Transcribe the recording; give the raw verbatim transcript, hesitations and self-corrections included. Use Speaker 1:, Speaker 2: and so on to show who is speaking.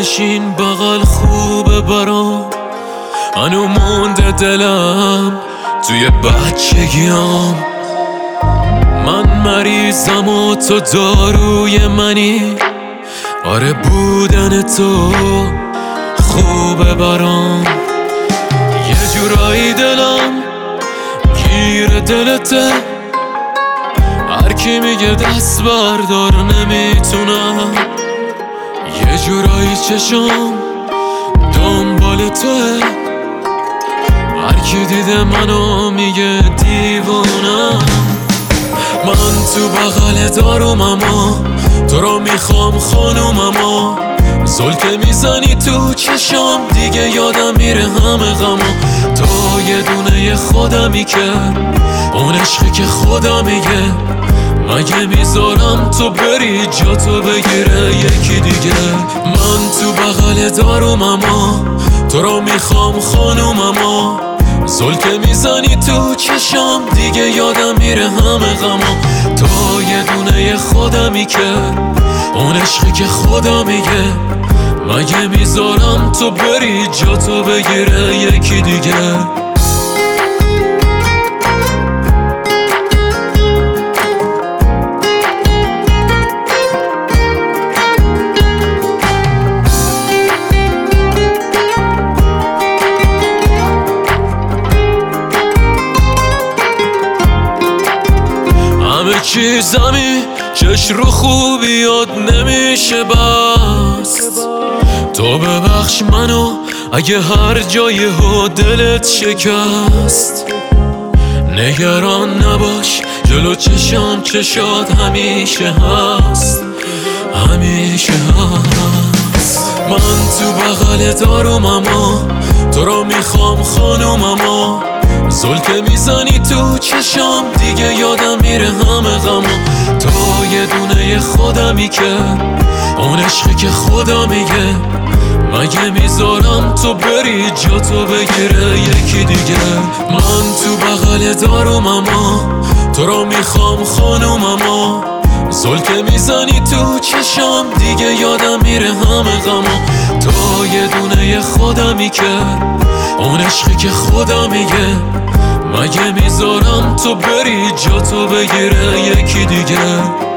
Speaker 1: بشین بغل خوبه برام، هنو مونده دلم توی بچگیام. من مریضم و تو داروی منی، آره بودن تو خوبه برام. یه جورایی دلم گیر دلته، هر کی میگه دست بردار نمیتونم. یه جورایی چشم دنبال توه، هر کی دیده منو میگه دیوونم. من تو بغل داروم اما تو رو میخوام خانوم، اما زل که میزنی تو چشم دیگه یادم میره همه غما. تو یه دونه خودمی که اون عشقی که خدا میگه، مگه میذارم تو بری جا تو بگیره یکی دیگه. من تو بغل داروم اما تو رو میخوام خانوم، اما زل که میزنی تو چشم دیگه یادم میره همه غما. تو یه دونه خودمی که اون عشقی که خدا میگه، مگه میذارم تو بری جا تو بگیره یکی دیگه. همه چیزمی چش رو خوبیات نمیشه بست. تو ببخش منو اگه هر جایی ها دلت شکست. نگران نباش جلو چشم چشات همیشه هست، همیشه هست. من تو بغل داروم اما تو رو میخوام خانوم، اما زل که میزنی تو چشم دیگه یادم میره همه غما. تو یه دونه خودمی که اون عشقی که خدا میگه، مگه میذارم تو بری جا تو بگیره یکی دیگه. من تو بغل داروم اما تو رو میخوام خانوم، اما زل که میزنی تو چشم دیگه یادم میره همه غما. تو یه دونه خودمی که اون عشقی که خدا میگه، مگه میذارم تو بری جا تو بگیره یکی دیگه.